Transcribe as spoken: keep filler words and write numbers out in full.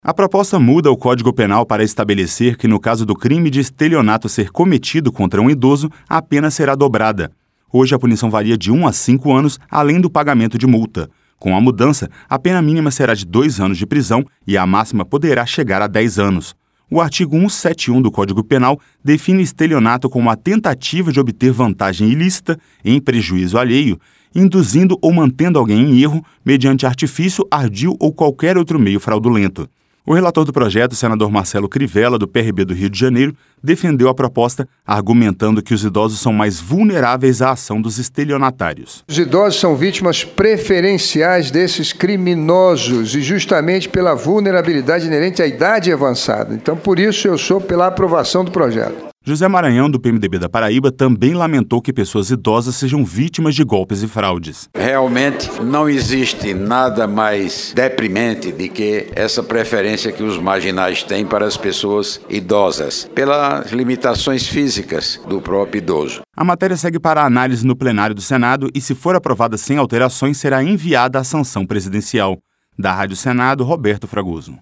A proposta muda o Código Penal para estabelecer que, no caso do crime de estelionato ser cometido contra um idoso, a pena será dobrada. Hoje, a punição varia de um a cinco anos, além do pagamento de multa. Com a mudança, a pena mínima será de dois anos de prisão e a máxima poderá chegar a dez anos. O artigo cento e setenta e um do Código Penal define estelionato como a tentativa de obter vantagem ilícita em prejuízo alheio, induzindo ou mantendo alguém em erro mediante artifício, ardil ou qualquer outro meio fraudulento. O relator do projeto, senador Marcelo Crivella, do P R B do Rio de Janeiro, defendeu a proposta, argumentando que os idosos são mais vulneráveis à ação dos estelionatários. Os idosos são vítimas preferenciais desses criminosos e justamente pela vulnerabilidade inerente à idade avançada. Então, por isso, eu sou pela aprovação do projeto. José Maranhão, do P M D B da Paraíba, também lamentou que pessoas idosas sejam vítimas de golpes e fraudes. Realmente não existe nada mais deprimente do que essa preferência que os marginais têm para as pessoas idosas, pelas limitações físicas do próprio idoso. A matéria segue para análise no plenário do Senado e, se for aprovada sem alterações, será enviada à sanção presidencial. Da Rádio Senado, Roberto Fragoso.